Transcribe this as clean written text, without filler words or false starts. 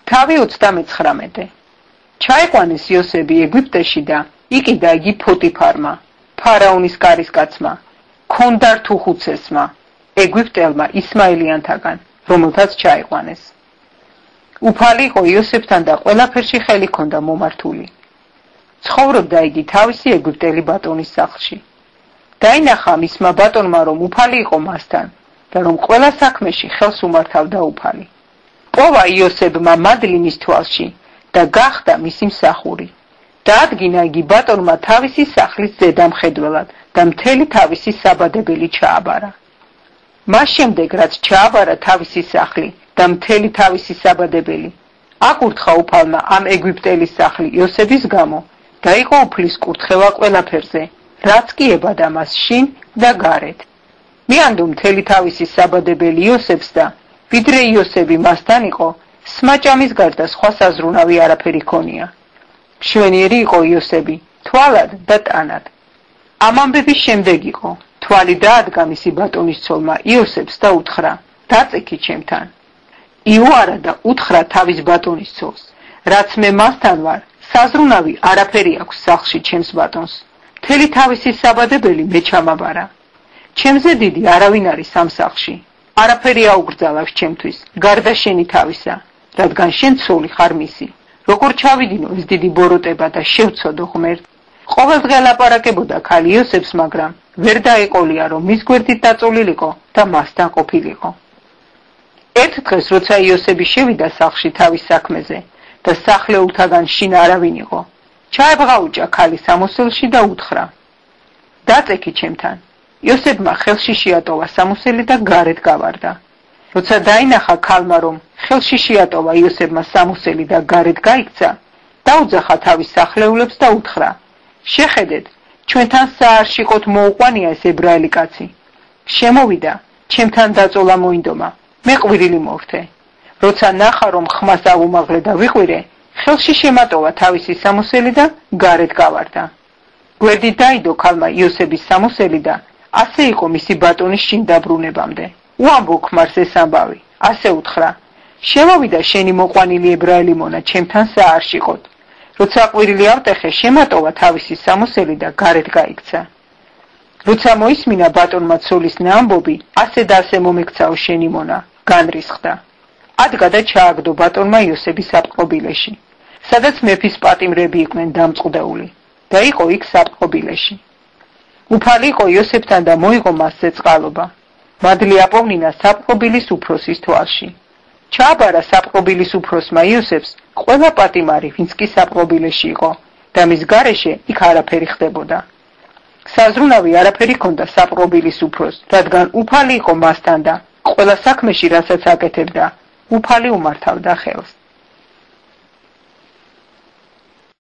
თავი 39. ჩაიყვანეს იოსები ეგვიპტეში და იყიდა იგი ფოტიფარმა, ფარაონის კარისკაცმა, ქონდართუხუცესმა, ეგვიპტელმა ისმაილიანთაგან, რომელთაც ჩაიყვანეს. უფალი იყო იოსებთან და ყველაფერში ხელი ჰქონდა მომართული. ცხოვრობდა იგი თავისი ეგვიპტელი ბატონის სახლში. დაინახა მისმა ბატონმა, რომ უფალი იყო მასთან და რომ ყველა საქმეში ხელს უმართავდა უფალი. პოვა იოსებმა მადლი მის თვალში და გახდა მისი მსახური. დაადგინა იგი ბატონმა თავისი სახლის ზედამხედველად და მთელი თავისი საბადებელი ჩააბარა. მას შემდეგ, რაც ჩააბარა თავისი სახლი და მთელი თავისი საბადებელი, აკურთხა უფალმა ამ ეგვიპტელის სახლი იოსების გამო და იყო უფლის კურთხევა ყველაფერზე, რაც კი ებადა მას შინ და გარეთ. მიანდო მთელი თავისი საბადებელი იოსებს და ვიდრე იოსები მასთან იყო, სმაჭამის გარდა სხვა საზრუნავი არაფერი ჰქონია. მშვენიერი იყო იოსები, თვალად და ტანად. ამ ამბების შემდეგ იყო, თვალი დაადგა მისი ბატონის ცოლმა იოსებს და უთხრა, დაწექი ჩემთან. იუარა და უთხრა თავის ბატონის ცოლს, რაც მე მასთან ვარ, საზრუნავი არაფერი აქვს სახლში ჩემს ბატონს. მთელი თავისი საბადებელი მე ჩამაბარა. ჩემზე დიდი არავინ არის ამ სახლში. არაფერი აუგრძალავს ჩემთვის, გარდა შენი თავისა, რადგან შენ ცოლი ხარ მისი. როგორ ჩავიდინო ეს დიდი ბოროტება და შევცოდო ღმერთ. ყოველდღე ლაპარაკებოდა ქალი იოსებს, მაგრამ ვერ დაეყოლია, რომ მის გვერდით დაწოლილიყო და მასთან ყოფილიყო. ერთ დღეს, როცა იოსები შევიდა სახლში თავის საქმეზე და სახლეულთაგან შინ არავინ იყო, ჩაებღაუჭა ქალი სამოსელში და უთხრა, დაწექი ჩემთან. იოსებმა ხელში შეატოვა სამოსელი და გარეთ გავარდა. როცა დაინახა ქალმა, რომ ხელში შეატოვა იოსებმა სამოსელი და გარეთ გაიქცა, დაუძახა თავის სახლეულებს და უთხრა, შეხედეთ, ჩვენთან საარშიყოთ მოუყვანია ეს ებრაელი კაცი. შემოვიდა, ჩემთან დაწოლა მოინდომა, მე ყვირილი მოვრთე. როცა ნახა, რომ ხმას აუმაღლე და ვიყვირე, ხელში შემატოვა თავისი სამოსელი და გარეთ გავარდა. გვერდით დაიდო ქალმა იოსების სამოსელი და ასე იყო მისი ბატონის შინ დაბრუნებამდე. უამბო ქმარს ეს ამბავი, ასე უთხრა, შემოვიდა შენი მოყვანილი ებრაელი მონა ჩემთან საარშიყოთ. როცა ყვირილი ავტეხე, შემატოვა თავისი სამოსელი და გარეთ გაიქცა. როცა მოისმინა ბატონმა ცოლის ამბობი, ასე და ასე მომექცაო შენი მონა, განრისხდა. ადგა და ჩააგდო ბატონმა იოსების საპყრობილეში, სადაც მეფის პატიმრები იყვნენ დამწყდეული და იყო იქ საპყრობილეში. უფალი იყო იოსებთან და მოიღო მასზე წყალობა. მადლი აპოვნინა საპყრობილის უფროსის თვალში. ჩააბარა საპყრობილის უფროსმა იოსებს ყველა პატიმარი, ვინც კი საპყრობილეში იყო და მის გარეშე იქ არაფერი ხდებოდა. საზრუნავი არაფერი ჰქონდა საპყრობილის უფროს, რადგან უფალი იყო მასთან და ყველა საქმეში, რასაც აკეთებდა, უფალი უმართავდა ხელს.